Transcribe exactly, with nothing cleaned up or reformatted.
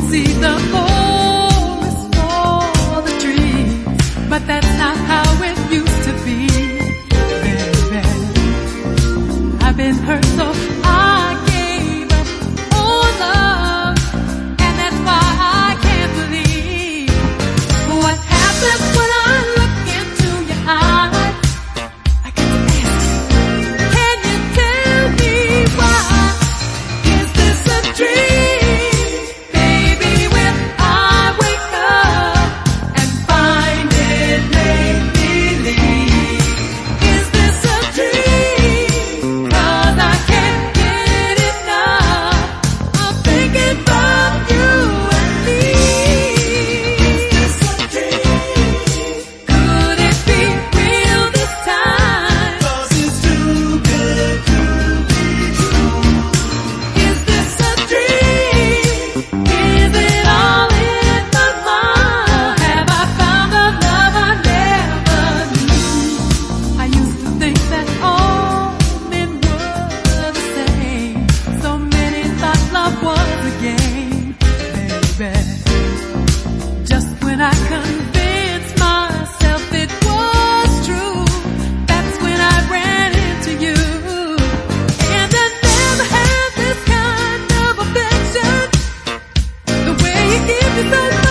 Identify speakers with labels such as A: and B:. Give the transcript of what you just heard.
A: see the forest for the trees, but that's not how it used to be, baby. I've been hurt so I gave up all love, and that's why I can't believe what happens when I look into your eyes. I got to ask, can you tell me why? Is this a dream, baby, when I wake up and find it make believe? Is this a dream? 'Cause I can't get enough of thinking about you and me. Is this a dream? Could it be real this time? 'Cause it's too good to be true. Is this a dream? Is it all in my mind? Have I found a love I never knew? I used to think that all men were the same. So many thought love was a game, baby. Just when I convinced myself it was true, that's when I ran into you. And I never had this kind of affection, the way you give me so